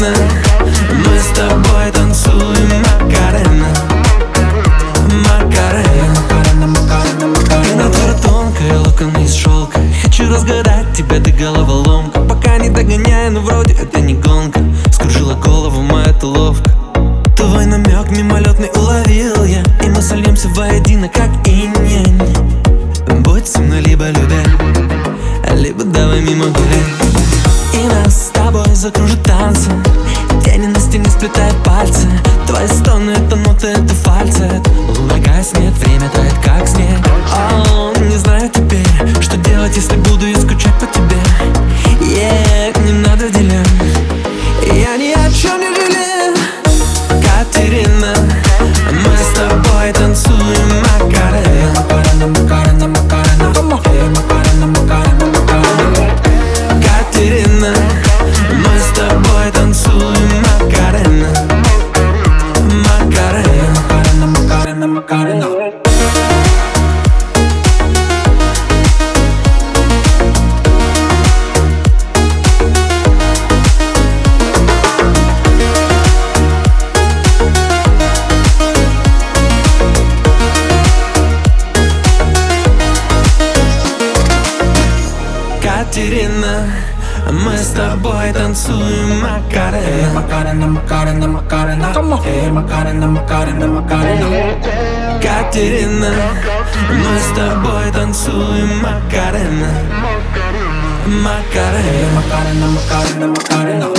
Катерина, мы с тобой танцуем Макарена. Макарена, Макарена, Макарена. Натура тонкая, локоны из шелка. Хочу разгадать тебя до головоломка. Пока не догоняю, но вроде это не гонка. Скружила голову моя эта ловко. Твой намек мимолетный уловил я, и мы сольемся воедино, как инь-янь. Будь со мной либо любя, либо давай мимо гулять. И нас с тобой закружит танцем. Тени на стене сплетают пальцы. Твои стоны — это ноты, это фальцет. Луна гаснет, время тает, как снег. Не знаю теперь, что делать, если буду я скучать по тебе. Не надо дилемм, я ни о чем не жалею. Катерина, мы с тобой танцуем Макарена. Макарена, Макарена, Макарена. Макарена, Макарена, Макарена. Катерина, мы с тобой танцуем Макарена. Макарена, Макарена, Макарена, Макарена. Катерина, мы с тобой танцуем Макарена. Макарена, Макарена, Макарена. Макарена, Макарена, Макарена. Катерина, мы с тобой танцуем Макарена. Макарена, Макарена, Макарена, Макарена.